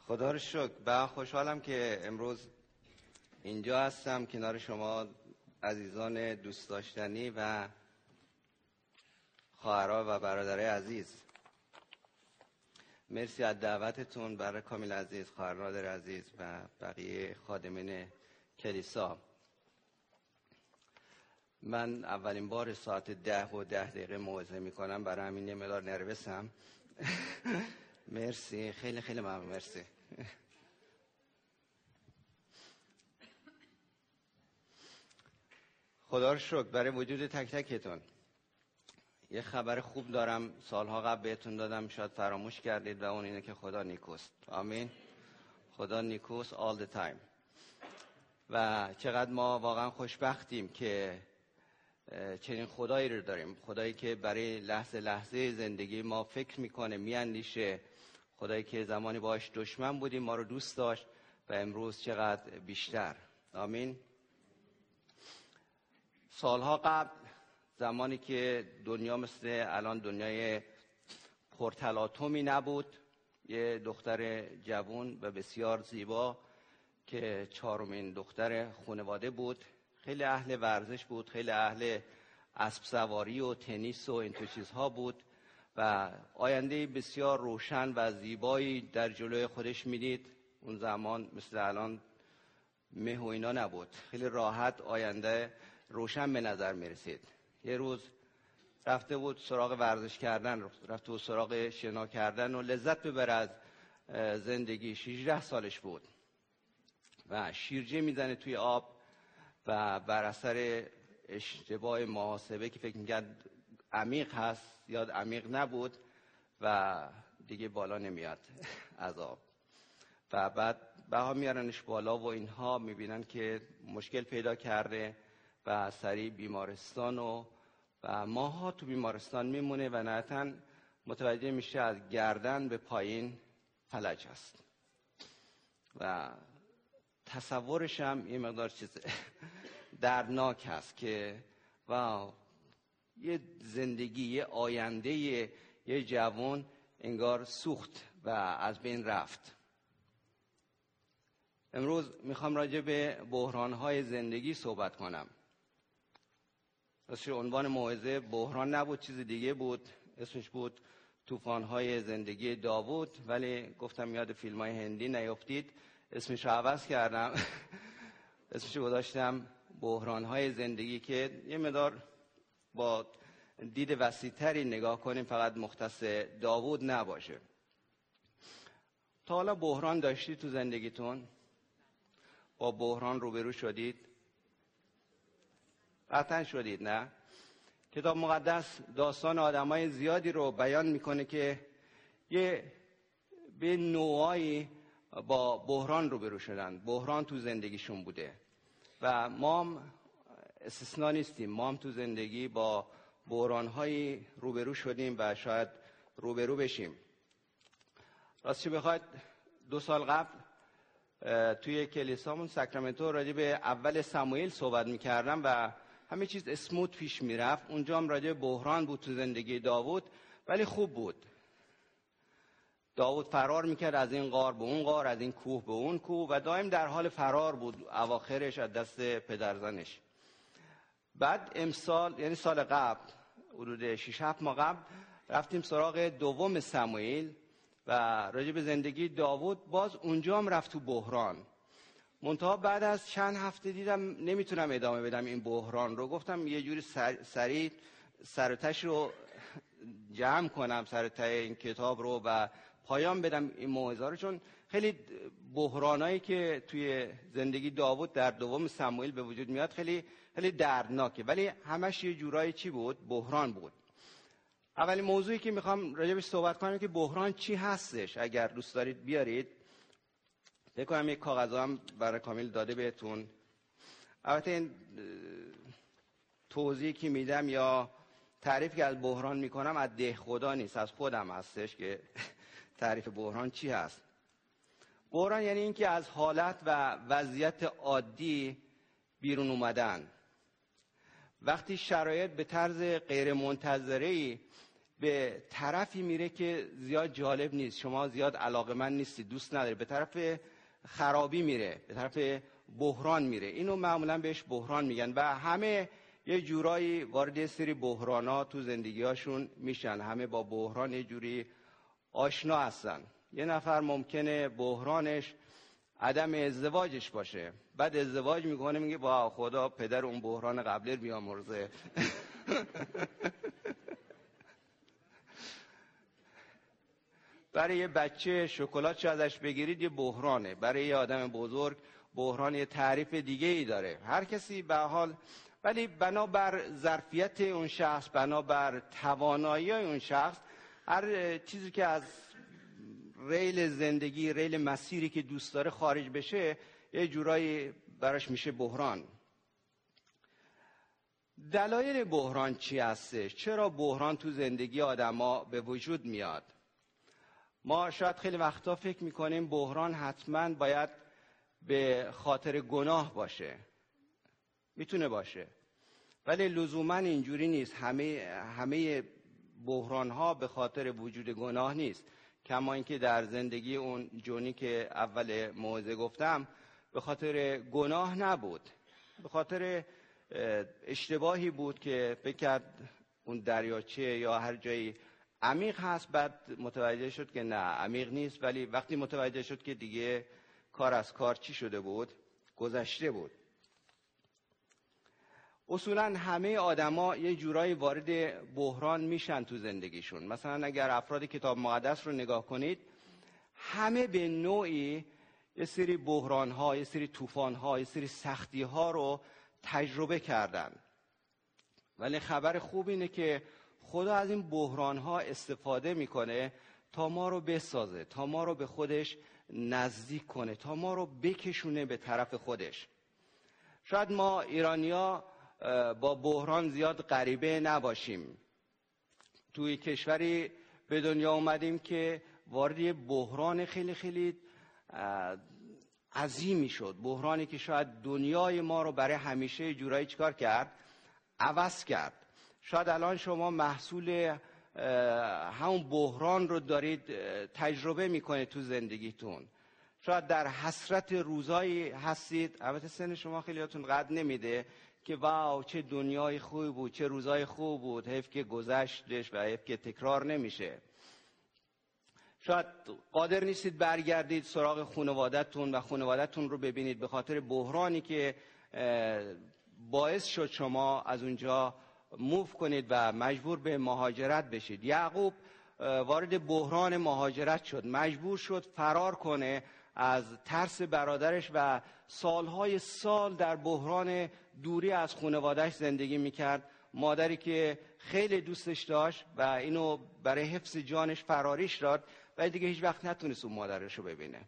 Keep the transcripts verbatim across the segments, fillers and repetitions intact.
خدا رو شکر. و خوشحالم که امروز اینجا هستم کنار شما عزیزان دوست داشتنی و خواهرها و برادرای عزیز. مرسی از دعوتتون برای کامیل عزیز، خواهر نادر عزیز و بقیه خادمین کلیسا. من اولین بار ساعت ده و ده دقیقه موعظه میکنم، برای همین یه مقدار نروسم. مرسی، خیلی خیلی ممنون. مرسی. خدا رو شکر برای وجود تک تکتون. یه خبر خوب دارم، سالها قبل بهتون دادم، شاید فراموش کردید، و اون اینه که خدا نیکوست. آمین. خدا نیکوست all the time. و چقدر ما واقعا خوشبختیم که چنین خدایی رو داریم، خدایی که برای لحظه لحظه زندگی ما فکر میکنه، میاندیشه، خدایی که زمانی باش دشمن بودیم ما رو دوست داشت و امروز چقدر بیشتر. آمین. سالها قبل، زمانی که دنیا مثل الان دنیای پرتلاطمی نبود، یه دختر جوان و بسیار زیبا که چهارمین دختر خانواده بود، خیلی اهل ورزش بود، خیلی اهل اسب سواری و تنیس و این تو چیزها بود و آینده بسیار روشن و زیبایی در جلوی خودش میدید. اون زمان مثل الان مه و اینا نبود، خیلی راحت آینده روشن به نظر میرسید. یه روز رفته بود سراغ ورزش کردن، رفته بود سراغ شنا کردن و لذت ببره از زندگی. شانزده سالش بود و شیرجه میزنه توی آب و بر اثر اشتباه محاسبه که فکر میکرد عمیق هست، یاد عمیق نبود و دیگه بالا نمیاد از آب. و بعد بها میارنش بالا و اینها میبینن که مشکل پیدا کرده و سریع بیمارستان و و ماها تو بیمارستان میمونه و نهایتاً متوجه میشه از گردن به پایین فلج هست و تصورش هم یه مقدار چیز دردناک هست که واو، یه زندگی، یه آینده، یه, یه جوان انگار سوخت و از بین رفت. امروز میخوام راجع به بحران‌های زندگی صحبت کنم. راستش عنوان موعظه بحران نبود، چیز دیگه بود، اسمش بود طوفان‌های زندگی داوود، ولی گفتم یاد فیلم‌های هندی نیفتید، اسمش رو عوض کردم. اسمش رو گذاشتم بحران‌های زندگی که یه مقدار با دید وسیع‌تری نگاه کنیم، فقط مختص داوود نباشه. تا حالا بحران داشتید تو زندگیتون؟ با بحران روبرو شدید؟ قطعا شدید، نه؟ کتاب مقدس داستان آدمای زیادی رو بیان میکنه که یه به نوعی با بحران روبرو شدن، بحران تو زندگیشون بوده و ما هم استثنا نیستیم. ما هم تو زندگی با بحران‌هایی روبرو شدیم و شاید روبرو بشیم. راستش بخواید دو سال قبل توی کلیسامون ساکرامنتو راجع به اول سموئیل صحبت میکردم و همه چیز اسموت پیش میرفت. اونجا هم راجع به بحران بود تو زندگی داوود، ولی خوب بود. داوود فرار میکرد از این غار به اون غار، از این کوه به اون کوه و دائم در حال فرار بود، اواخرش از دست پدرزنش. بعد امسال، یعنی سال قبل، حدود شش هفت ماه قبل، رفتیم سراغ دوم سموئیل و راجع به زندگی داوود باز اونجا هم رفت تو بحران. منتها بعد از چند هفته دیدم نمیتونم ادامه بدم این بحران رو، گفتم یه جوری سر، سریع سر و تهش رو جمع کنم، سر و ته این کتاب رو و پایان بدم این موعظه رو، چون خیلی بحرانایی که توی زندگی داوود در دوم سموئیل به وجود میاد خیلی خیلی دردناکه، ولی همش یه جورایی چی بود؟ بحران بود. اولین موضوعی که میخوام راجعش صحبت کنم که بحران چی هستش. اگر دوست دارید بیارید، فکر کنم یک کاغذ هم برای کامیل داده بهتون. البته این توضیحی که میدم یا تعریفی که از بحران میکنم از ده خدا نیست، از خودم هستش که تعریف بحران چی هست. بحران یعنی این که از حالت و وضعیت عادی بیرون اومدن. وقتی شرایط به طرز غیر منتظره‌ای به طرفی میره که زیاد جالب نیست، شما زیاد علاقه‌مند نیستید، دوست ندارید، به طرف خرابی میره، به طرف بحران میره. اینو معمولا بهش بحران میگن و همه یه جورایی وارد یه سری بحرانا تو زندگیاشون میشن. همه با بحران یه جوری آشنا هستن. یه نفر ممکنه بحرانش عدم ازدواجش باشه، بعد ازدواج میکنه میگه با خدا پدر اون بحران قبلی رو بیامرزه. برای یه بچه شکلات چه ازش بگیرید یه بحرانه، برای یه آدم بزرگ بحران یه تعریف دیگه ای داره. هر کسی به حال، ولی بنابر ظرفیت اون شخص، بنابر توانایی اون شخص، هر چیزی که از ریل زندگی، ریل مسیری که دوست داره خارج بشه، یه جورایی براش میشه بحران. دلایل بحران چی هستش؟ چرا بحران تو زندگی آدما به وجود میاد؟ ما شاید خیلی وقتا فکر میکنیم بحران حتما باید به خاطر گناه باشه. میتونه باشه، ولی لزوما اینجوری نیست. همه همه بحران ها به خاطر وجود گناه نیست. کما اینکه در زندگی اون جونی که اول موعظه گفتم به خاطر گناه نبود، به خاطر اشتباهی بود که فکر کرد اون دریاچه یا هر جایی عمیق هست، بعد متوجه شد که نه عمیق نیست، ولی وقتی متوجه شد که دیگه کار از کار چی شده بود؟ گذشته بود. اصولا همه آدما یه جورایی وارد بحران میشن تو زندگیشون. مثلا اگر افراد کتاب مقدس رو نگاه کنید، همه به نوعی یه سری بحران ها، یه سری طوفان ها، یه سری سختی ها رو تجربه کردن. ولی خبر خوب اینه که خدا از این بحران ها استفاده میکنه تا ما رو بسازه، تا ما رو به خودش نزدیک کنه، تا ما رو بکشونه به طرف خودش. شاید ما ایرانیا با بحران زیاد غریبه نباشیم. توی کشوری به دنیا اومدیم که وارد بحران خیلی خیلی عظیمی شد. بحرانی که شاید دنیای ما رو برای همیشه جورایی چیکار کرد؟ عوض کرد. شاید الان شما محصول همون بحران رو دارید تجربه میکنید تو زندگیتون. شاید در حسرت روزایی هستید، البته سن شما خیلیاتون قد نمیده، که واو چه دنیای خوبی بود، چه روزای خوب بود، حیف که گذشتش و حیف که تکرار نمیشه. شاید قادر نیستید برگردید سراغ خانواده‌تون و خانواده‌تون رو ببینید به خاطر بحرانی که باعث شد شما از اونجا موو کنید و مجبور به مهاجرت بشید. یعقوب وارد بحران مهاجرت شد، مجبور شد فرار کنه از ترس برادرش و سالهای سال در بحران دوری از خانواده‌اش زندگی میکرد. مادری که خیلی دوستش داشت و اینو برای حفظ جانش فراریش داد و دیگه هیچ وقت نتونست اون مادرش رو ببینه.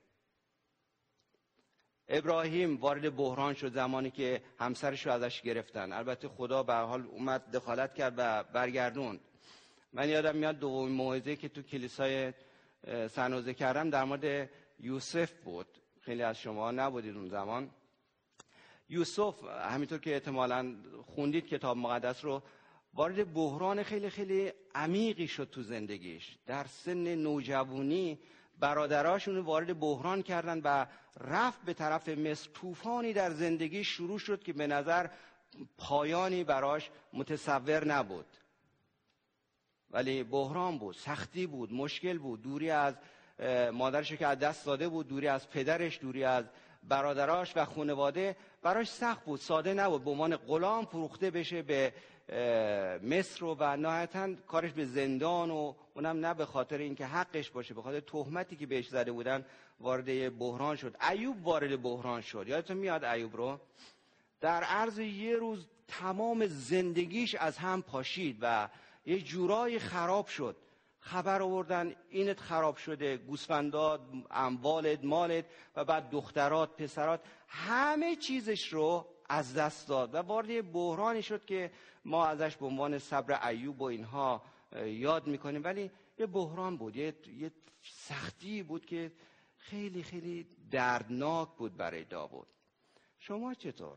ابراهیم وارد بحران شد زمانی که همسرش رو ازش گرفتن. البته خدا به هر حال اومد دخالت کرد و برگردوند. من یادم میاد دومین موعظه که تو کلیسای سنوزه کردم در مورد یوسف بود. خیلی از شما نبودید اون زمان. یوسف همینطور که احتمالاً خوندید کتاب مقدس رو، وارد بحران خیلی خیلی عمیقی شد تو زندگیش. در سن نوجوانی برادراشون وارد بحران کردن و رفت به طرف مصر. طوفانی در زندگی شروع شد که به نظر پایانی براش متصور نبود، ولی بحران بود، سختی بود، مشکل بود. دوری از مادرش که از دست داده بود، دوری از پدرش، دوری از برادراش و خانواده براش سخت بود، ساده نبود. به عنوان غلام فروخته بشه به مصر و نهایتاً کارش به زندان، و اونم نه به خاطر اینکه حقش باشه، به خاطر تهمتی که بهش زده بودن وارد بحران شد. ایوب وارد بحران شد. یادتون میاد ایوب رو؟ در عرض یه روز تمام زندگیش از هم پاشید و یه جورایی خراب شد. خبر آوردن اینت خراب شده، گوسفندات، اموالت، مالت و بعد دخترات، پسرات، همه چیزش رو از دست داد و وارد بحرانی شد که ما ازش به عنوان صبر ایوب و اینها یاد میکنیم، ولی یه بحران بود، یه, یه سختی بود که خیلی خیلی دردناک بود برای داوود. شما چطور؟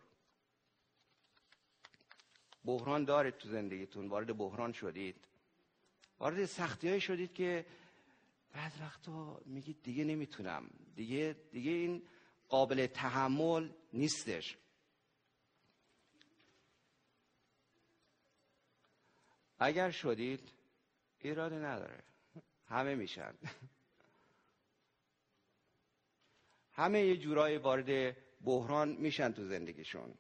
بحران دارید تو زندگیتون؟ وارد بحران شدید؟ وارد سختی‌هایی شدید که بعد وقتا میگید دیگه نمیتونم، دیگه دیگه این قابل تحمل نیستش. اگر شدید ایرادی نداره، همه میشن. همه یه جورایی وارد بحران میشن تو زندگیشون.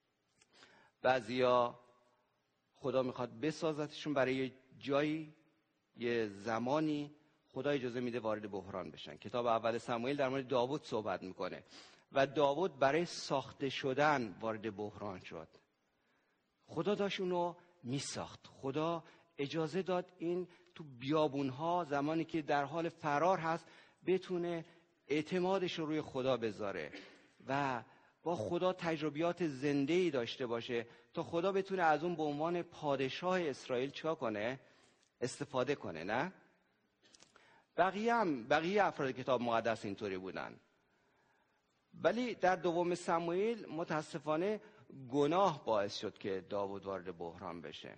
بعضیا خدا میخواد بسازتشون برای یه جایی، یه زمانی خدا اجازه میده وارد بحران بشن. کتاب اول سموئیل در مورد داوود صحبت میکنه و داوود برای ساخته شدن وارد بحران شد. خدا داشت اونو میساخت. خدا اجازه داد این تو بیابونها زمانی که در حال فرار هست بتونه اعتمادش رو روی خدا بذاره و با خدا تجربیات زنده‌ای داشته باشه تا خدا بتونه از اون به عنوان پادشاه اسرائیل چیکار کنه؟ استفاده کنه. نه؟ بقیه هم بقیه افراد کتاب مقدس اینطوری بودن. ولی در دوم سموئیل متاسفانه گناه باعث شد که داوود وارد بحران بشه.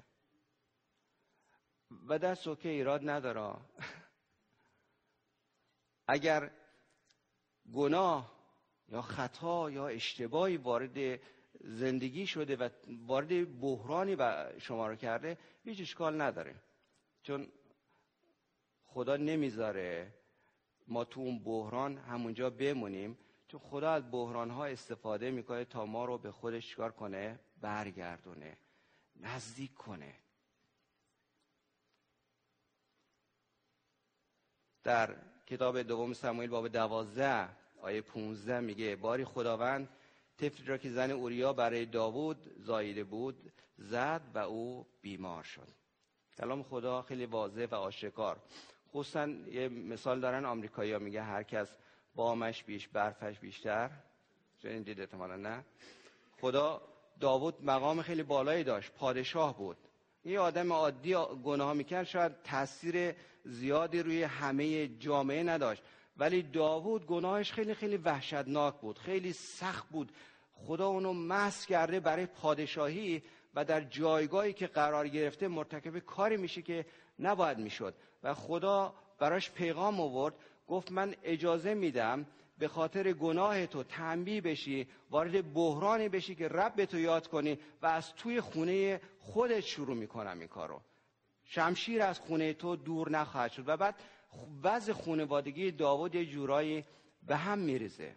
و دست اوکی، ایراد نداره. اگر گناه یا خطا یا اشتباهی وارد زندگی شده و وارد بحرانی و شما رو کرده، هیچ اشکال نداره، چون خدا نمیذاره ما تو اون بحران همونجا بمونیم، چون خدا از بحران‌ها استفاده میکنه تا ما رو به خودش چیکار کنه؟ برگردونه، نزدیک کنه. در کتاب دوم سموئیل باب دوازده آیه پونزده میگه باری خداوند طفلی را که زن اوریا برای داوود زاییده بود زد و او بیمار شد. کلام خدا خیلی واضح و آشکار. خصوصا یه مثال دارن آمریکایی‌ها، میگه هر کس بامش بیش برفش بیشتر. چون دیدید احتمالاً نه؟ خدا داوود مقام خیلی بالایی داشت، پادشاه بود. یه آدم عادی گناه میکرد شاید تاثیر زیادی روی همه جامعه نداشت، ولی داوود گناهش خیلی خیلی وحشتناک بود، خیلی سخت بود. خدا اونو مسح کرده برای پادشاهی و در جایگاهی که قرار گرفته مرتکب کاری میشه که نباید میشد و خدا براش پیغام آورد، گفت من اجازه میدم به خاطر گناه تو تنبیه بشی، وارد بحرانی بشی که رب تو یاد کنی و از توی خونه خودت شروع میکنم این کارو. شمشیر از خونه تو دور نخواهد شد. و بعد وضع خانوادگی داوود یه جورایی به هم میریزه.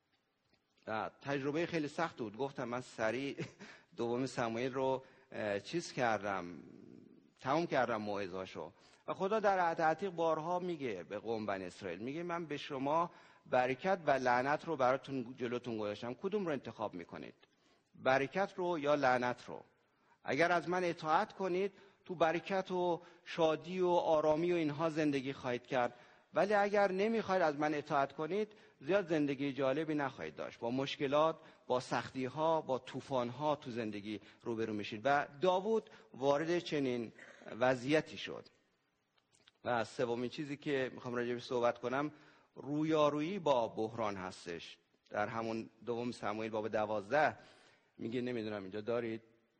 تجربه خیلی سخت بود. گفتم من سریع دوم سموئیل رو چیز کردم، تموم کردم موعظه‌اشو. و خدا در عهد عتیق بارها میگه به قوم بنی اسرائیل، میگه من به شما برکت و لعنت رو براتون جلوتون گذاشتم، کدوم رو انتخاب میکنید؟ برکت رو یا لعنت رو؟ اگر از من اطاعت کنید تو برکت و شادی و آرامی و اینها زندگی خواهید کرد، ولی اگر نمیخواید از من اطاعت کنید زیاد زندگی جالبی نخواهید داشت. با مشکلات، با سختی ها، با طوفان ها تو زندگی روبرو میشید. و داوود وارد چنین وضعیتی شد. و سومین چیزی که میخوام راجع بهش صحبت کنم رویارویی با بحران هستش. در همون دوم سموئیل باب دوازده میگه، نمیدونم اینجا دارید،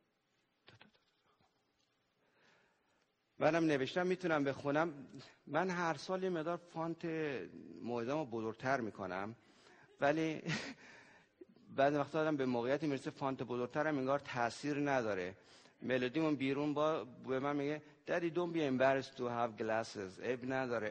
منم نوشتم میتونم بخونم. من هر سال یه مقدار فانت موعظه‌مو بزرگتر میکنم، ولی بعد وقتا آدم به موقعیتی میرسه فانت بزرگترم انگار تاثیر نداره. ملودیمون بیرون با به من میگه Daddy don't be embarrassed to have glasses. عیب نداره.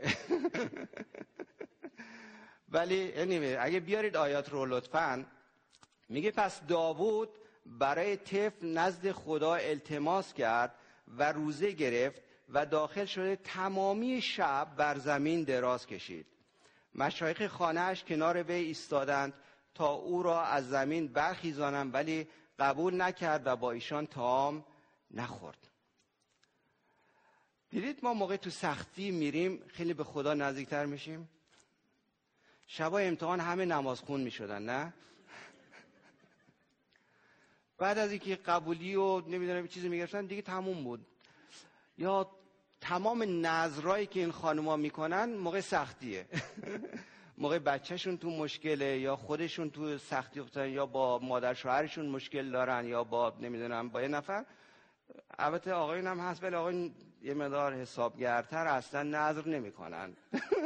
ولی anyway اگه بیارید آیات رو لطفاً. میگه پس داوود برای طفل نزد خدا التماس کرد و روزه گرفت و داخل شده تمامی شب بر زمین دراز کشید. مشایخ خانه‌اش کنار وی ایستادند تا او را از زمین برخیزانند، ولی قبول نکرد و با ایشان طعام نخورد. دیدید ما موقع تو سختی میریم خیلی به خدا نزدیکتر میشیم. شبای امتحان همه نماز خون میشدن، نه؟ بعد از اینکه قبولی و نمیدونم چیزی میگرفتن دیگه تموم بود. یا تمام نذرایی که این خانوما میکنن موقع سختیه. موقع بچهشون تو مشکله یا خودشون تو سختی افتادن یا با مادر شوهرشون مشکل دارن یا با نمیدونم با یه نفر. البته آقایون هم هست، ولی آقایون یه مقدار حسابگرتر اصلا نظر نمی کنن.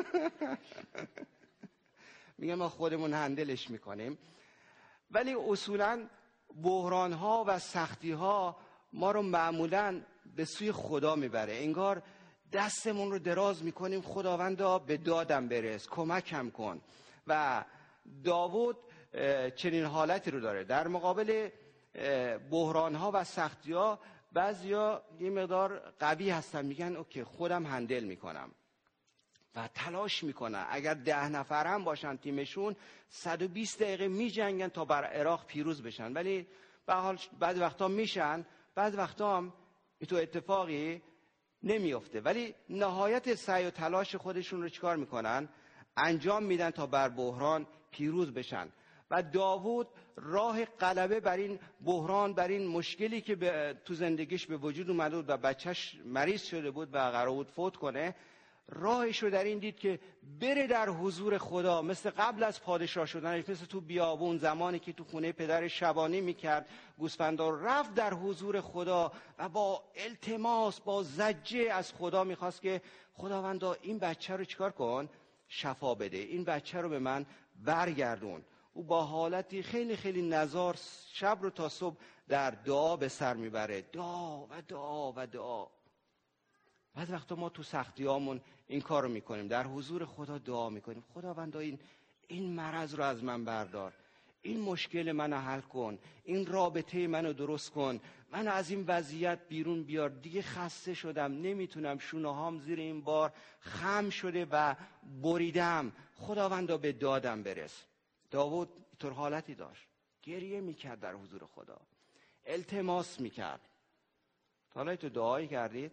میگن ما خودمون هندلش میکنیم. ولی اصولا بحران ها و سختی ها ما رو معمولا به سوی خدا میبره. انگار دستمون رو دراز میکنیم، خداوندا به دادم برس، کمکم کن. و داوود چنین حالتی رو داره. در مقابل بحران ها و سختی ها بعضیا یه مقدار قوی هستن، میگن اوکی خودم هندل میکنم و تلاش میکنن. اگر ده نفر هم باشن تیمشون صد و بیست دقیقه میجنگن تا بر عراق پیروز بشن. ولی به حال بعضی وقتا میشن، بعضی وقتا هم تو اتفاقی نمیفته. ولی نهایت سعی و تلاش خودشون رو چیکار میکنن؟ انجام میدن تا بر بحران پیروز بشن. و داوود راه غلبه بر این بحران، بر این مشکلی که به تو زندگیش به وجود اومده بود و بچهش مریض شده بود و قرار بود فوت کنه، راهش رو در این دید که بره در حضور خدا، مثل قبل از پادشاه شدنش، مثل تو بیابون زمانی که تو خونه پدر شبانی میکرد گوسفندا رو، رفت در حضور خدا و با التماس، با زجه از خدا میخواست که خداوندا این بچه رو چیکار کن؟ شفا بده، این بچه رو به من برگردون. او با حالتی خیلی خیلی نزار شب رو تا صبح در دعا به سر میبره، دعا و دعا و دعا. بعض وقتا ما تو سختیامون این کار رو میکنیم، در حضور خدا دعا میکنیم، خداوندا این این مرض رو از من بردار، این مشکل منو حل کن، این رابطه منو درست کن، منو از این وضعیت بیرون بیار، دیگه خسته شدم، نمیتونم، شونه هام زیر این بار خم شده و بریدم، خداوندا به دادم برس. داوود اینطور حالتی داشت، گریه میکرد در حضور خدا، التماس میکرد. حالا تو دعایی کردید؟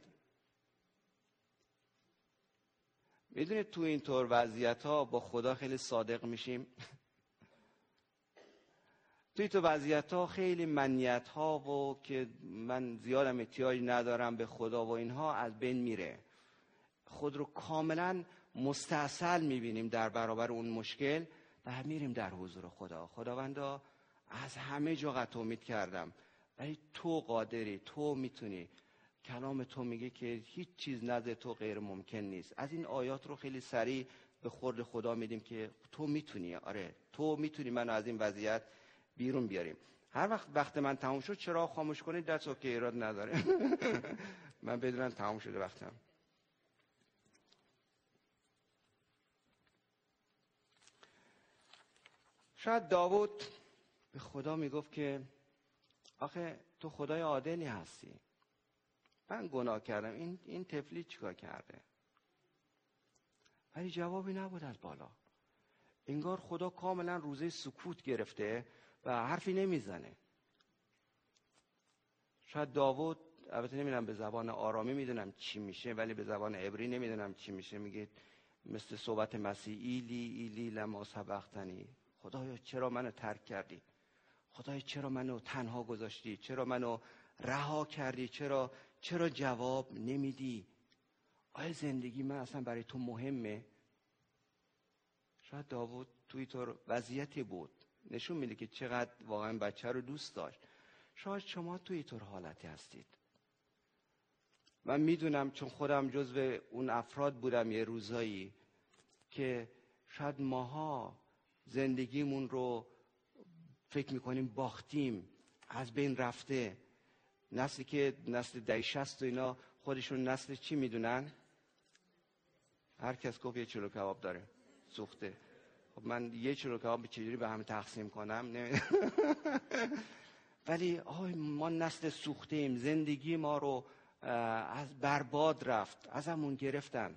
میدونید تو اینطور وضعیت ها با خدا خیلی صادق میشیم. توی تو وضعیت ها خیلی منیت ها و که من زیادم احتیاج ندارم به خدا و اینها از بین میره. خود رو کاملا مستاصل میبینیم در برابر اون مشکل و میریم در حضور خدا. خداوندا از همه جا قطع امید کردم ولی تو قادری، تو میتونی. کلام تو میگه که هیچ چیز نزد تو غیر ممکن نیست. از این آیات رو خیلی سریع به خورد خدا میدیم که تو میتونی. آره تو میتونی منو از این وضعیت بیرون بیاریم. هر وقت وقت من تموم شد چراغ خاموش کنید، دست اوکی، ایراد نداره. من بدونم تموم شده وقتم. شاید داوود به خدا میگفت که آخه تو خدای عادلی هستی، من گناه کردم، این این طفلی چیکار کرده؟ ولی جوابی نبود از بالا. انگار خدا کاملا روزه سکوت گرفته و حرفی نمیزنه. شاید داوود، البته نمیدونم به زبان آرامی میدونم چی میشه ولی به زبان عبری نمیدونم چی میشه، میگه مثل صحبت مسیح، ایلی ایلی لما سبقتنی، خدایا چرا منو ترک کردی؟ خدایا چرا منو تنها گذاشتی؟ چرا منو رها کردی؟ چرا چرا جواب نمیدی؟ آیا زندگی من اصلا برای تو مهمه؟ شاید داوود توی طور وضعیتی بود، نشون میده که چقدر واقعا بچه رو دوست داشت. شاید شما توی طور حالتی هستید. من میدونم چون خودم جزو اون افراد بودم یه روزایی که شاید ماها زندگیمون رو فکر میکنیم باختیم، از بین رفته. نسلی که نسل دهه شصت و اینا خودشون نسل چی میدونن؟ هر کس گفت یه چلو کباب داره سوخته. خب من یه چلو کباب چجوری به هم تقسیم کنم؟ نمیدونم. ولی آی ما نسل سوخته ایم، زندگی ما رو از برباد رفت، ازمون گرفتن.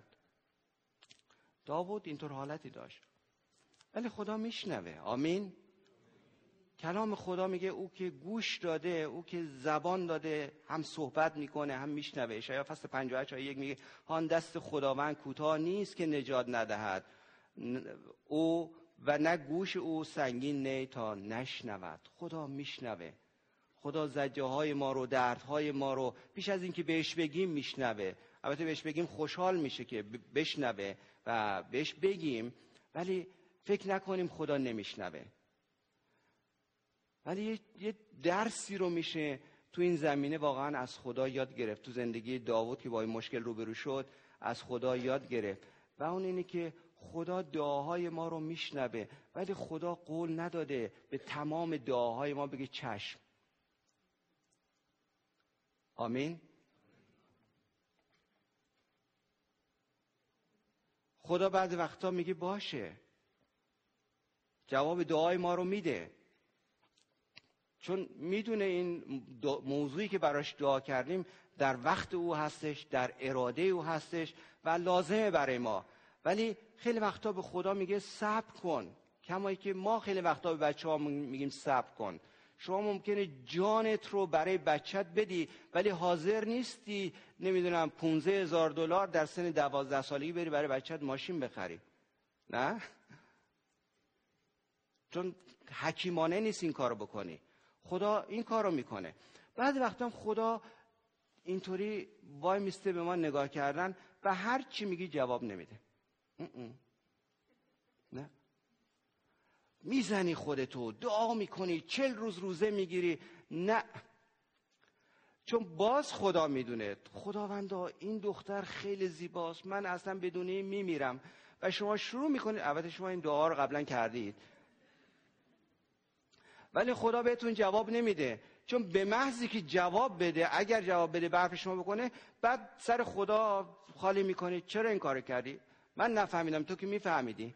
داوود اینطور حالتی داشت ولی خدا میشنوه. آمین. کلام خدا میگه او که گوش داده، او که زبان داده، هم صحبت میکنه هم میشنوه. اشعیا فصل پنجاه و هشت آیه یک میگه آن دست خداوند کوتاه نیست که نجات ندهد، او و نه گوش او سنگین نه تا نشنود. خدا میشنوه. خدا زجه های ما رو، دردهای ما رو پیش از این که بهش بگیم میشنوه. البته بهش بگیم خوشحال میشه که بشنوه و بهش بگیم، ولی فکر نکنیم خدا نمیشنوه. ولی یه درسی رو میشه تو این زمینه واقعا از خدا یاد گرفت. تو زندگی داوود که با این مشکل روبرو شد از خدا یاد گرفت و اون اینه که خدا دعاهای ما رو میشنوه، ولی خدا قول نداده به تمام دعاهای ما بگه چشم. آمین. خدا بعضی وقتا میگه باشه، جواب دعای ما رو میده، چون میدونه این موضوعی که براش دعا کردیم در وقت او هستش، در اراده او هستش و لازمه برای ما. ولی خیلی وقتا به خدا میگه صبر کن، کمایی که ما خیلی وقتا به بچه ها میگیم صبر کن. شما ممکنه جانت رو برای بچت بدی ولی حاضر نیستی نمیدونم پونزده هزار دلار در سن دوازده سالگی بری برای بچت ماشین بخری. نه؟ چون حکیمانه نیست این کارو بکنی. خدا این کارو میکنه. بعضی وقتا خدا اینطوری وای میسته به ما نگاه کردن و هر چی میگی جواب نمیده. نه، میزنی خودتو، دعا میکنی، چل روز روزه میگیری. نه، چون باز خدا میدونه خداوندا این دختر خیلی زیباست، من اصلا بدون این میمیرم. و شما شروع میکنید، البته شما این دعا رو قبلا کردید ولی خدا بهتون جواب نمیده، چون به محضی که جواب بده، اگر جواب بده به حرف شما بکنه، بعد سر خدا خالی میکنید. چرا این کارو کردی؟ من نفهمیدم، تو که میفهمیدی.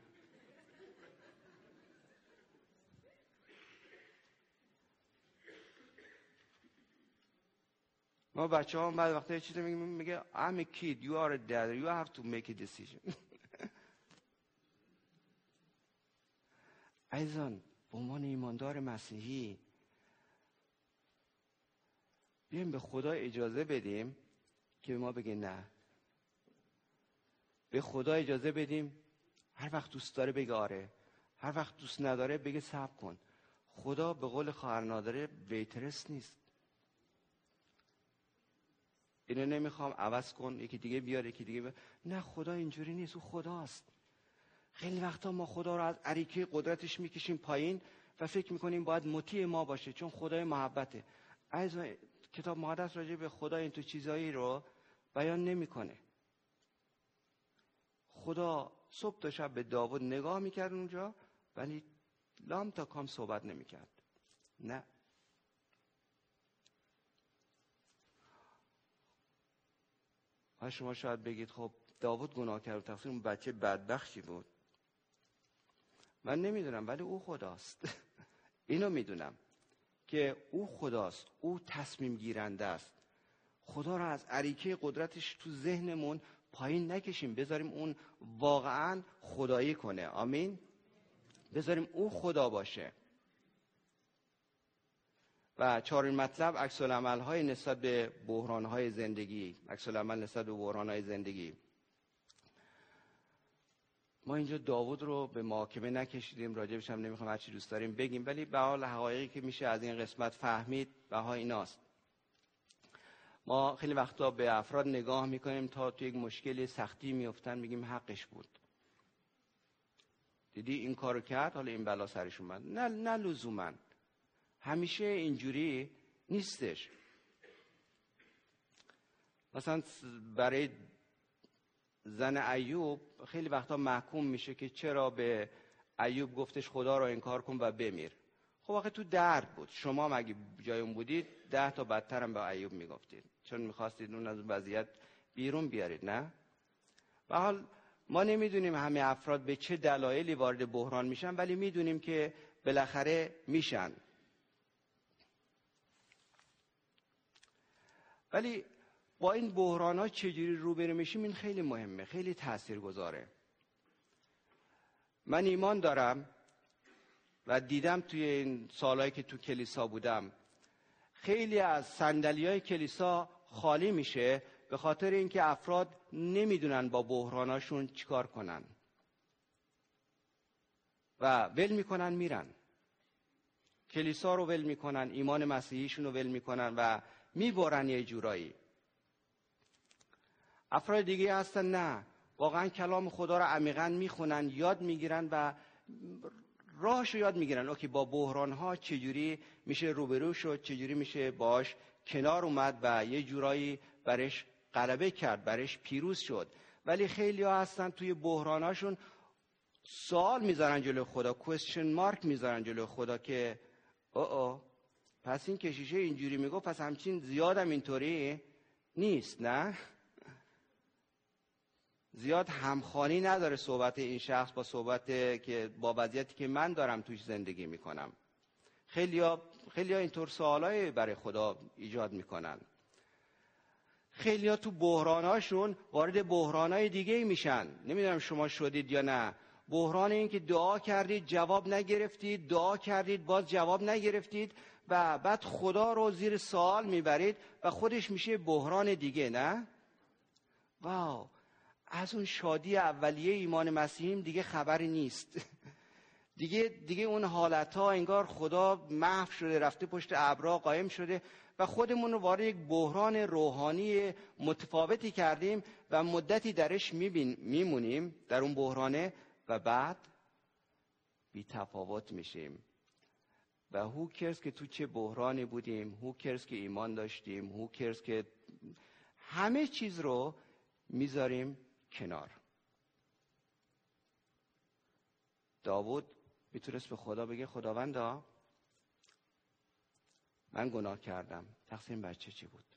ما بچه ها بعد وقتا یه چیزی میگه میگه I'm a kid, you are a dad, you have to make a decision. عزیزان، به عنوان ایماندار مسیحی بیایم به خدا اجازه بدیم که به ما بگه نه. به خدا اجازه بدیم هر وقت دوست داره بگه آره، هر وقت دوست نداره بگه صبر کن. خدا به قول خواهر نادره ویترس نیست. اینو نمیخوام عوض کن، یکی دیگه بیار، یکی دیگه بیار. نه، خدا اینجوری نیست، او خداست. خیلی وقتا ما خدا رو از اریکه قدرتش میکشیم پایین و فکر میکنیم باید مطیع ما باشه، چون خدای محبته. عزیزان، کتاب مقدس راجع به خدا این تو چیزایی رو بیان نمیکنه. خدا صبح تا شب به داوود نگاه میکرد اونجا، ولی لام تا کام صحبت نمیکرد. نه، ها شما شاید بگید خب داوود گناه کرد و تقصیر اون بچه بدبختی بود. من نمیدونم، ولی او خداست. اینو میدونم که او خداست، او تصمیم گیرنده است. خدا رو از اریکه قدرتش تو ذهنمون پایین نکشیم، بذاریم اون واقعا خدایی کنه. آمین. بذاریم او خدا باشه. و چهارمین مطلب عکس العمل‌های نسبت به بحران‌های زندگی. عکس العمل نسبت به بحران‌های زندگی. ما اینجا داوود رو به محاکمه نکشیدیم، راجبش هم نمیخوام هر چی دوست داریم بگیم، ولی به حال حقایقی که میشه از این قسمت فهمید بها ایناست. ما خیلی وقتا به افراد نگاه میکنیم تا توی یک مشکلی سختی میافتن میگیم حقش بود، دیدی این کارو کرد حالا این بلا سرش اومد. نه نه لزوما همیشه اینجوری نیستش. مثلا برای زن ایوب خیلی وقتا محکوم میشه که چرا به ایوب گفتش خدا رو انکار کن و بمیر. خب واقعا تو درد بود. شما هم اگه جای اون بودید ده تا بدتر هم به ایوب میگفتید، چون میخواستید اون از وضعیت بیرون بیارید. نه؟ به حال ما نمیدونیم همه افراد به چه دلایلی وارد بحران میشن، ولی میدونیم که بالاخره میشن. ولی با این بحران ها چجوری روبرو میشیم این خیلی مهمه، خیلی تاثیرگذاره. من ایمان دارم و دیدم توی این سالهایی که تو کلیسا بودم خیلی از صندلی‌های کلیسا خالی میشه به خاطر اینکه افراد نمیدونن با بحراناشون چیکار کنن و ول میکنن میرن. کلیسا رو ول میکنن، ایمان مسیحیشون رو ول میکنن و میبرن یه جورایی. افراد دیگه هستن نه، واقعا کلام خدا رو عمیقاً میخونن، یاد میگیرن و راهشو یاد میگیرن. اوکی با بحران ها چجوری میشه روبرو شد، چجوری میشه باش کنار اومد و یه جورایی برش غلبه کرد، برش پیروز شد. ولی خیلی ها هستن توی بحراناشون سوال میذارن جلو خدا، کوئسچن مارک میذارن جلو خدا که او او پس این کشیشه اینجوری میگو، پس همچین زیادم اینطوری نیست، نه؟ زیاد همخوانی نداره صحبت این شخص با صحبت که با وضعیتی که من دارم توش زندگی میکنم. خیلیا خیلیا اینطور سوالای برای خدا ایجاد میکنن. خیلیا تو بحراناشون وارد بحرانای دیگه میشن. نمیدونم شما شدید یا نه. بحران این که دعا کردید جواب نگرفتید، دعا کردید باز جواب نگرفتید و بعد خدا رو زیر سوال میبرید و خودش میشه بحران دیگه، نه؟ واو، از اون شادی اولیه ایمان مسیحیم دیگه خبری نیست. دیگه دیگه اون حالتها انگار خدا محو شده، رفته پشت ابرها قایم شده و خودمون رو وارد یک بحران روحانی متفاوتی کردیم و مدتی درش میبین میمونیم در اون بحرانه و بعد بی تفاوت میشیم. و هو کرز که تو چه بحرانی بودیم، هو کرز که ایمان داشتیم، هو کرز که همه چیز رو میذاریم کنار. داوود میتونست به خدا بگه خداوندا من گناه کردم، تقصیر بچه چی بود؟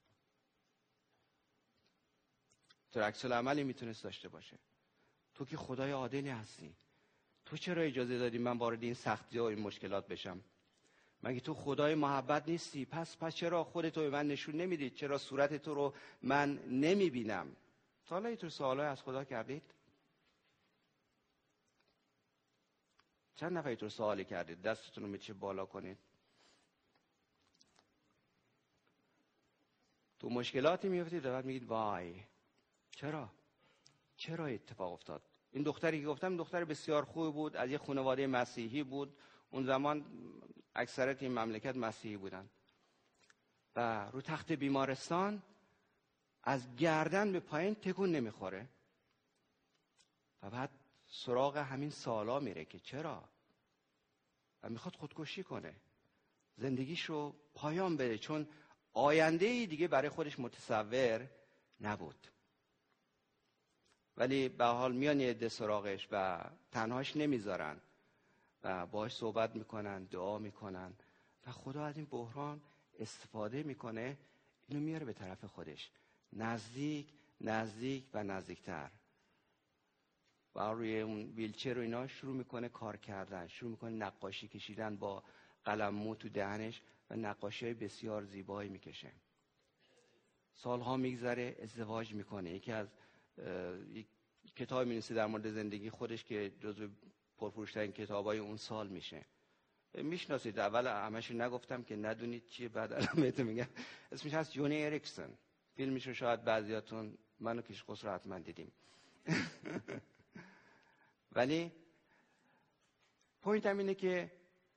تو عکس العملی میتونست داشته باشه. تو که خدای عادلی هستی، تو چرا اجازه دادی من وارد این سختی و این مشکلات بشم؟ مگه تو خدای محبت نیستی؟ پس پس چرا خودتو به من نشون نمیدی؟ چرا صورت تو رو من نمیبینم؟ تا حالا اینطور سوالای از خدا کردید؟ چند نفر اینطور سوالی کردید؟ دستتون رو میشه بالا کنید. تو مشکلاتی میفتید و بعد میگید وای چرا؟ چرا اتفاق افتاد؟ این دختری که گفتم دختر بسیار خوب بود، از یه خانواده مسیحی بود. اون زمان اکثریت این مملکت مسیحی بودن و رو تخت بیمارستان از گردن به پایین تکون نمیخوره و بعد سراغ همین سوالا میره که چرا؟ و میخواد خودکشی کنه، زندگیشو پایان بده، چون آینده‌ای دیگه برای خودش متصور نبود. ولی به حال میان یه عده سراغش و تنهاش نمیذارن و باهاش صحبت میکنن، دعا میکنن و خدا از این بحران استفاده میکنه، اینو میاره به طرف خودش، نزدیک نزدیک و نزدیکتر. و روی اون ویلچر و اینا شروع میکنه کار کردن، شروع میکنه نقاشی کشیدن با قلم مو تو دهنش و نقاشی‌های بسیار زیبایی میکشه. سالها میگذره، ازدواج میکنه. یکی از یک کتاب می‌نویسه در مورد زندگی خودش که جزو پرفروش‌ترین کتابای اون سال میشه. میشناسید، اول همش نگفتم که ندونید چیه، بعد الان بهتون میگم. اسمش هست جونی اریکسون. فیلمش رو شاید بعضیاتون منو کیش خسرو حتما دیدیم. ولی پوینتم اینه که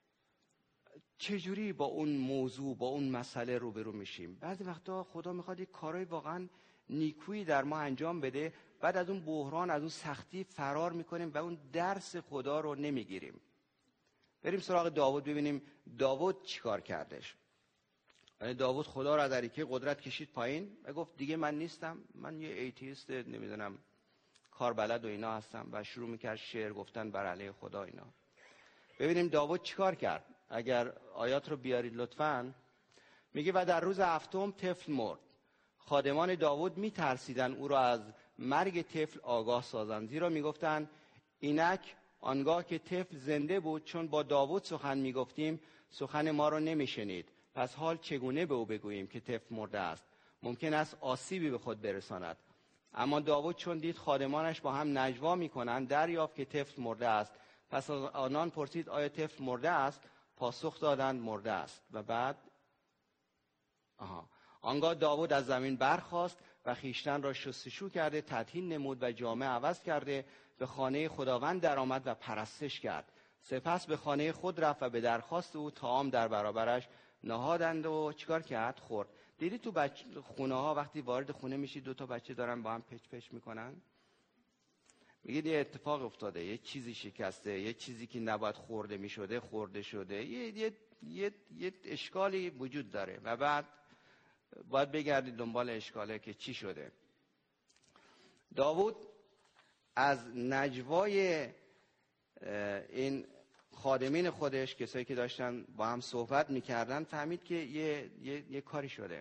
چجوری با اون موضوع، با اون مسئله روبرو میشیم. بعضی وقتا خدا میخواد یک کارهای واقعا نیکویی در ما انجام بده، بعد از اون بحران، از اون سختی فرار میکنیم و اون درس خدا رو نمیگیریم. بریم سراغ داوود ببینیم داوود چیکار کردش. داوود خدا را در که قدرت کشید پایین و گفت دیگه من نیستم، من یه ایتیست نمیدونم کاربلد و اینا هستم و شروع میکرد شعر گفتن بر علیه خدا اینا. ببینیم داوود چیکار کرد. اگر آیات رو بیارید لطفاً. میگه و در روز هفتم طفل مرد. خادمان داوود میترسیدن او را از مرگ طفل آگاه سازند، زیرا میگفتند اینک آنگاه که طفل زنده بود چون با داوود سخن میگفتیم سخن ما را نمیشنید، پس حال چگونه به او بگوییم که طفل مرده است؟ ممکن است آسیبی به خود برساند. اما داوود چون دید خادمانش با هم نجوا میکنند دریافت که طفل مرده است. پس آنان پرسید آیا طفل مرده است؟ پاسخ دادند مرده است. و بعد آها آنگاه داوود از زمین برخاست و خیشتن را شستشو کرده، تطهین نمود و جامه عوض کرده، به خانه خداوند درآمد و پرستش کرد. سپس به خانه خود رفت و به درخواست او طعام در برابرش نهادند و چیکار کرد؟ خورد. دیدی تو بچ... خونه ها وقتی وارد خونه میشی دو تا بچه دارن با هم پچ پچ میکنن؟ میگید یه اتفاق افتاده، یه چیزی شکسته، یه چیزی که نباید خورده میشده خورده شده، یه یه یه, یه اشکالی وجود داره و بعد باید بگردید دنبال اشکاله که چی شده. داوود از نجوای این خادمین خودش، کسایی که داشتن با هم صحبت میکردن، فهمید که یه, یه،, یه کاری شده.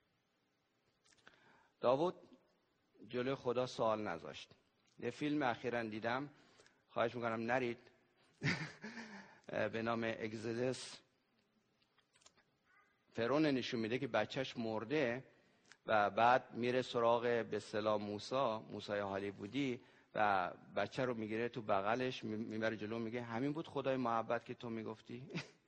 داوود جلوی خدا سوال نذاشت. یه فیلم اخیراً دیدم، خواهش میکنم نرید، به نام اگزودس. فرعون نشون میده که بچهش مرده و بعد میره سراغ به اصطلاح موسی، موسی هالیوودی، و بچه رو میگیره تو بغلش میبره جلو، میگه همین بود خدای محبت که تو میگفتی؟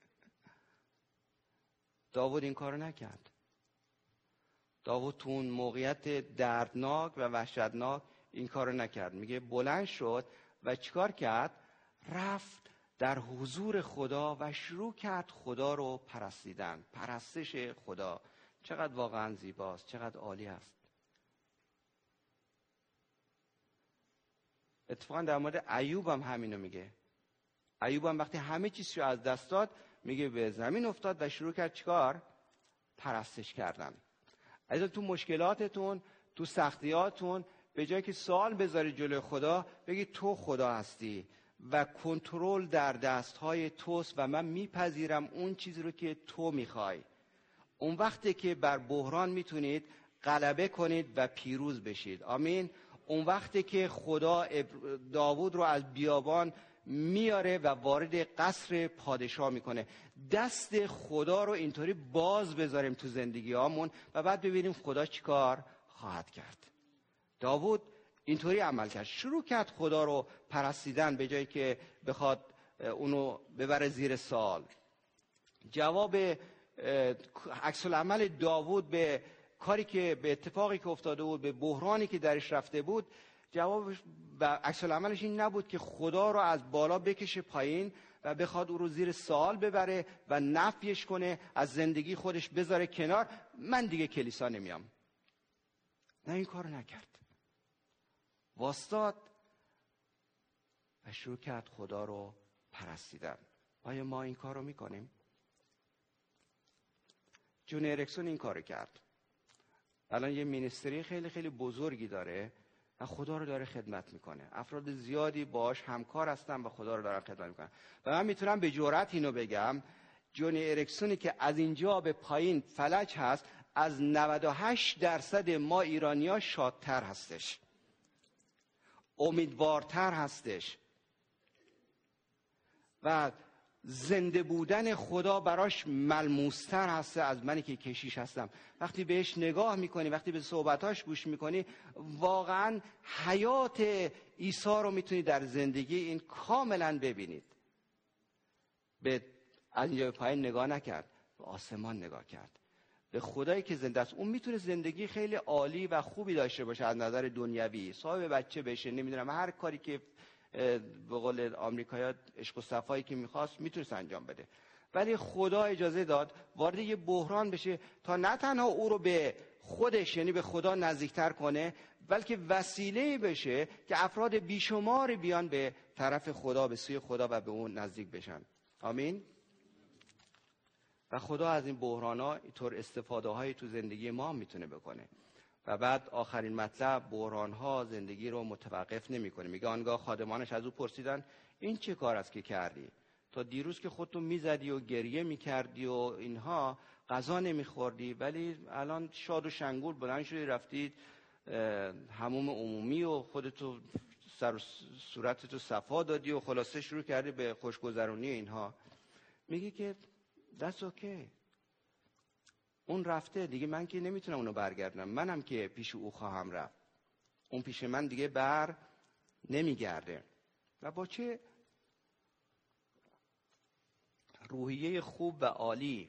داوود این کارو نکرد. داوود تو اون موقعیت دردناک و وحشتناک این کارو نکرد. میگه بلند شد و چیکار کرد؟ رفت در حضور خدا و شروع کرد خدا رو پرستیدن. پرستش خدا چقدر واقعا زیباست، چقدر عالی است. اتفاقا در مورد ایوب هم همینو میگه. ایوب هم وقتی همه چیزشو از دست داد، میگه به زمین افتاد و شروع کرد چیکار؟ پرستش کردن. عزیزان تو مشکلاتتون، تو سختیاتون، به جای که سوال بذاری جلوی خدا، بگی تو خدا هستی و کنترل در دستهای توست و من میپذیرم اون چیزی رو که تو میخوای. اون وقتی که بر بحران میتونید غلبه کنید و پیروز بشید. آمین. اون وقتی که خدا داوود رو از بیابان میاره و وارد قصر پادشاه میکنه. دست خدا رو اینطوری باز بذاریم تو زندگی هامون و بعد ببینیم خدا چیکار خواهد کرد. داوود اینطوری عمل کرد، شروع کرد خدا رو پرستیدن به جایی که بخواد اونو ببره زیر سوال. جواب عکس العمل داوود به کاری که به اتفاقی که افتاده بود، به بحرانی که درش رفته بود، جوابش و عکس العملش این نبود که خدا رو از بالا بکشه پایین و بخواد او رو زیر سوال ببره و نفیش کنه، از زندگی خودش بذاره کنار، من دیگه کلیسا نمیام. نه، این کار نکرد. واسطاد و شروع کرد خدا رو پرستیدن. آیا ما این کار رو میکنیم؟ جون اریکسون این کار کرد. الان یه مینیستری خیلی خیلی بزرگی داره و خدا رو داره خدمت میکنه. افراد زیادی باش همکار هستن و خدا رو دارن خدمت میکنن. و من میتونم به جرئت اینو بگم، جون اریکسونی که از اینجا به پایین فلج هست، از نود و هشت درصد ما ایرانی‌ها شادتر هستش، امیدوارتر هستش و زنده بودن خدا براش ملموستر هست از منی که کشیش هستم. وقتی بهش نگاه میکنی، وقتی به صحبتاش گوش میکنی، واقعا حیات عیسی رو میتونی در زندگی این کاملا ببینید. به از اینجا به پایین نگاه نکرد، به آسمان نگاه کرد، به خدایی که زنده است. اون میتونه زندگی خیلی عالی و خوبی داشته باشه از نظر دنیوی، صاحب بچه بشه، نمیدونم هر کاری که به قول آمریکایی‌ها عشق و صفایی که میخواست میتونست انجام بده. ولی خدا اجازه داد وارد یه بحران بشه تا نه تنها او رو به خودش، یعنی به خدا نزدیکتر کنه، بلکه وسیله بشه که افراد بیشماری بیان به طرف خدا، به سوی خدا و به اون نزدیک بشن. آمین. و خدا از این بحران‌ها اینطور استفاده هایی تو زندگی ما میتونه بکنه. و بعد آخرین مطلب، بحران‌ها زندگی رو متوقف نمی‌کنه. میگه آنگاه خادمانش از او پرسیدن این چه کار است که کردی؟ تا دیروز که خودتو میزدی و گریه میکردی و اینها، غذا نمیخوردی، ولی الان شاد و شنگول بلند شدی رفتید حموم عمومی و خودتو سر و صورتتو صفا دادی و خلاصه شروع کردی به خوشگذرونی اینها. میگه که that's okay. اون رفته دیگه، من که نمیتونم اونو برگردنم، منم که پیش او خواهم رفت، اون پیش من دیگه بر نمیگرده. و با چه روحیه خوب و عالی.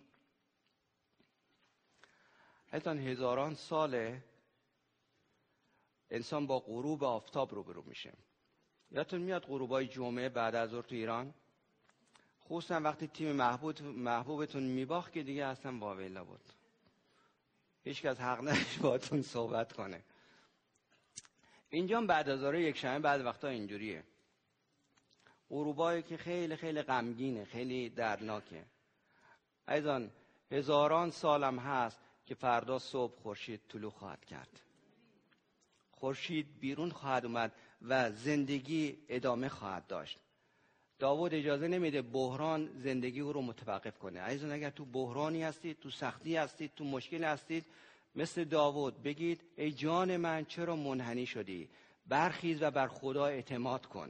حتی هزاران ساله انسان با غروب آفتاب روبرو میشه. یادتون میاد غروبای جمعه بعد از ظهر تو ایران، خصوصا وقتی تیم محبوب محبوبتون میباخت که دیگه اصلا واویلا بود، هیچ کس حق نداشت باهاتون صحبت کنه. اینجا بعد از ظهر یک شنبه بعد وقتا اینجوریه، غروبایی که خیلی خیلی غمگینه، خیلی دردناکه. عزیزان هزاران سالم هست که فردا صبح خورشید طلوع خواهد کرد. خورشید بیرون خواهد اومد و زندگی ادامه خواهد داشت. داوود اجازه نمیده بحران زندگی او رو متوقف کنه. عزیزان اگر تو بحرانی هستید، تو سختی هستید، تو مشکل هستید، مثل داوود بگید ای جان من چرا منحنی شدی؟ برخیز و بر خدا اعتماد کن.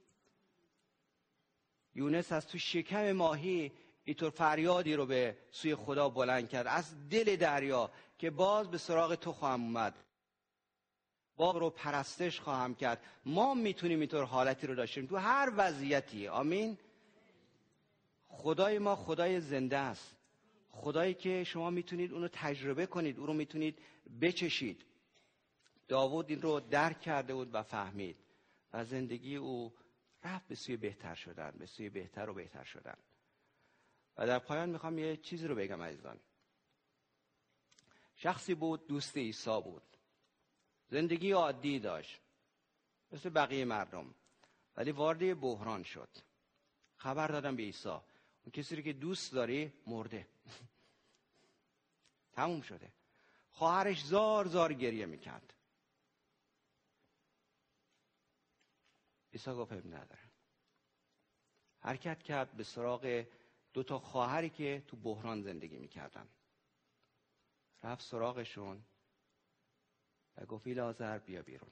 یونس از تو شکم ماهی اینطور فریادی رو به سوی خدا بلند کرد از دل دریا که باز به سراغ تو خواهم اومد، باز رو پرستش خواهم کرد. ما میتونیم اینطور حالتی رو داشتیم تو هر وضعیتی. آمین. خدای ما خدای زنده است، خدایی که شما میتونید اونو تجربه کنید، اون رو میتونید بچشید. داوود این رو درک کرده بود و فهمید و زندگی او رفت به سوی بهتر شدن، به سوی بهتر و بهتر شدن. و در پایان میخوام یه چیزی رو بگم عزیزان. شخصی بود دوست عیسی بود، زندگی عادی داشت مثل بقیه مردم، ولی وارد بحران شد. خبر دادن به عیسی اون کسی رو که دوست داری مرده. تموم شده. خواهرش زار زار گریه میکرد. عیسی گفت اب نداره. حرکت کرد به سراغ دو تا خواهری که تو بحران زندگی میکردن. رفت سراغشون و گفت ایلعازر بیا بیرون.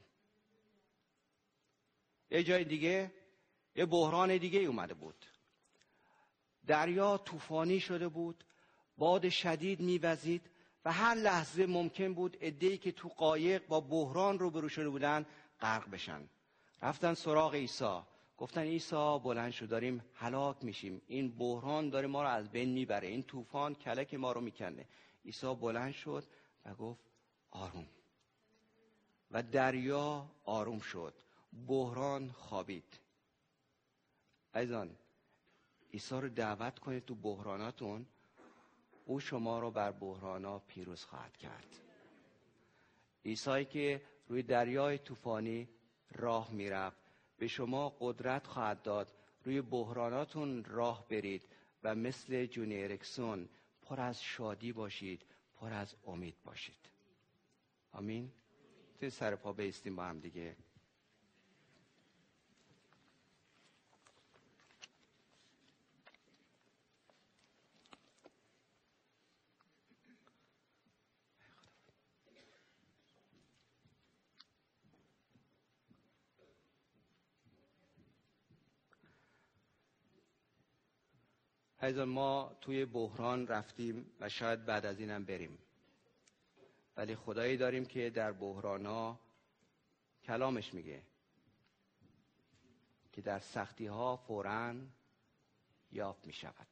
یه جای دیگه یه بحران دیگه اومده بود. دریا طوفانی شده بود، باد شدید میوزید و هر لحظه ممکن بود عده‌ای که تو قایق با بحران روبرو شده بودن غرق بشن. رفتن سراغ عیسی، گفتن عیسی بلند شو، داریم هلاک میشیم، این بحران داره ما رو از بین میبره، این طوفان کلک ما رو میکنه. عیسی بلند شد و گفت آروم، و دریا آروم شد، بحران خوابید. عزیزان عیسی رو دعوت کنید تو بحراناتون، او شما رو بر بحرانا پیروز خواهد کرد. عیسی که روی دریای طوفانی راه میرفت به شما قدرت خواهد داد روی بحراناتون راه برید و مثل جونی اریکسون پر از شادی باشید، پر از امید باشید. آمین. توی سر پا بایستیم با هم دیگه. عزیزان ما توی بحران رفتیم و شاید بعد از اینم بریم، ولی خدایی داریم که در بحران‌ها کلامش میگه که در سختی‌ها فوراً یافت می‌شود.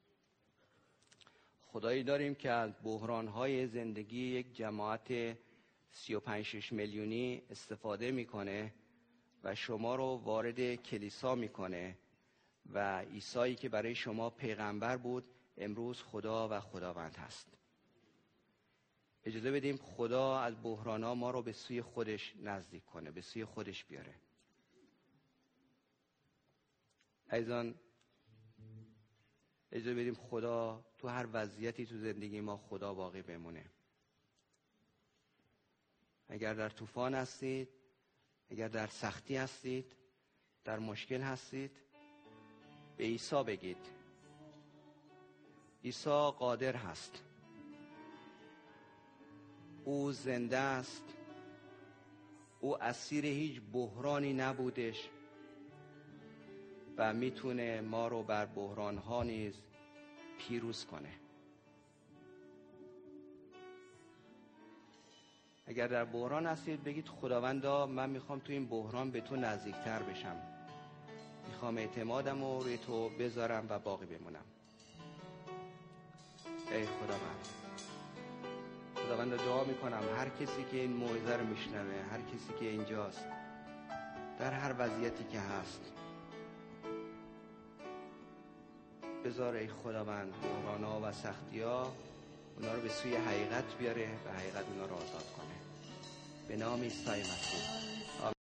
خدایی داریم که از بحران‌های زندگی یک جماعت سی و پنج شش میلیونی استفاده میکنه و شما رو وارد کلیسا میکنه و عیسی که برای شما پیغمبر بود امروز خدا و خداوند هست. اجازه بدیم خدا از بحران‌ها ما رو به سوی خودش نزدیک کنه، به سوی خودش بیاره. عزیزان اجازه بدیم خدا تو هر وضعیتی تو زندگی ما خدا باقی بمونه. اگر در طوفان هستید، اگر در سختی هستید، در مشکل هستید، به عیسی بگید. عیسی قادر هست، او زنده است، او اسیر هیچ بحرانی نبودش و میتونه ما رو بر بحران‌ها نیز پیروز کنه. اگر در بحران هستید بگید خداوندا من میخوام تو این بحران به تو نزدیکتر بشم، میخوام اعتمادم رو روی تو بذارم و باقی بمونم. ای خداوند، خداوند دعا میکنم هر کسی که این موعظه رو میشنوه، هر کسی که اینجاست، در هر وضعیتی که هست، بذار ای خداوند بحرانا و سختی‌ها اونا رو به سوی حقیقت بیاره و حقیقت اونا رو آزاد کنه. به نام عیسی مسیح.